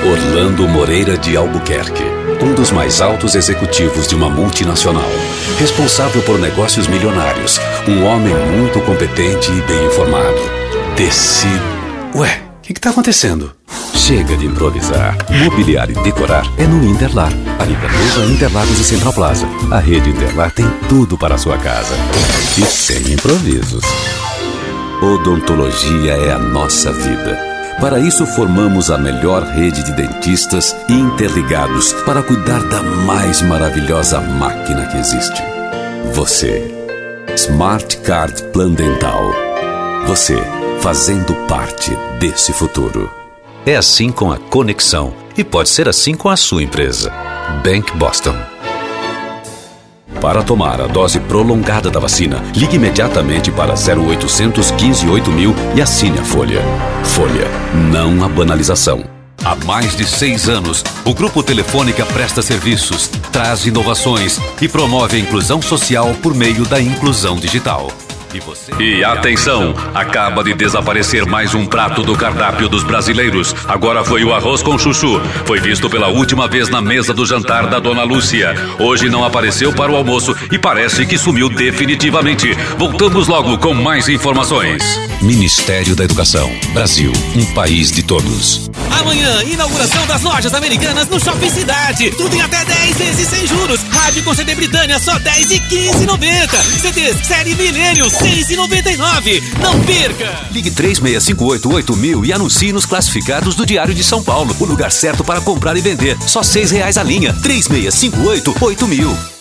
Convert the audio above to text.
Orlando Moreira de Albuquerque, um dos mais altos executivos de uma multinacional, responsável por negócios milionários, um homem muito competente e bem informado. Ué, o que está acontecendo? Chega de improvisar. Mobiliar e decorar é no Interlar. A Interlusa, Interlagos e Central Plaza. A rede Interlar tem tudo para a sua casa. E sem improvisos. Odontologia é a nossa vida. Para isso, formamos a melhor rede de dentistas interligados para cuidar da mais maravilhosa máquina que existe. Você. Smart Card Plan Dental. Você, fazendo parte desse futuro. É assim com a conexão e pode ser assim com a sua empresa. Bank Boston. Para tomar a dose prolongada da vacina, ligue imediatamente para 0800 15 8000 e assine a folha. Folha, não a banalização. Há mais de 6 anos, o Grupo Telefônica presta serviços, traz inovações e promove a inclusão social por meio da inclusão digital. E atenção, acaba de desaparecer mais um prato do cardápio dos brasileiros. Agora foi o arroz com chuchu. Foi visto pela última vez na mesa do jantar da Dona Lúcia. Hoje não apareceu para o almoço e parece que sumiu definitivamente. Voltamos logo com mais informações. Ministério da Educação. Brasil, um país de todos. Amanhã, inauguração das lojas Americanas no Shopping Cidade. Tudo em até 10 vezes sem juros. Rádio com CD Britânia, só 10 e 15,90. CDs Série Milênio, 6,99. Não perca! Ligue 3658-8000 e anuncie nos classificados do Diário de São Paulo. O lugar certo para comprar e vender. Só R$6 a linha. 3658-8000.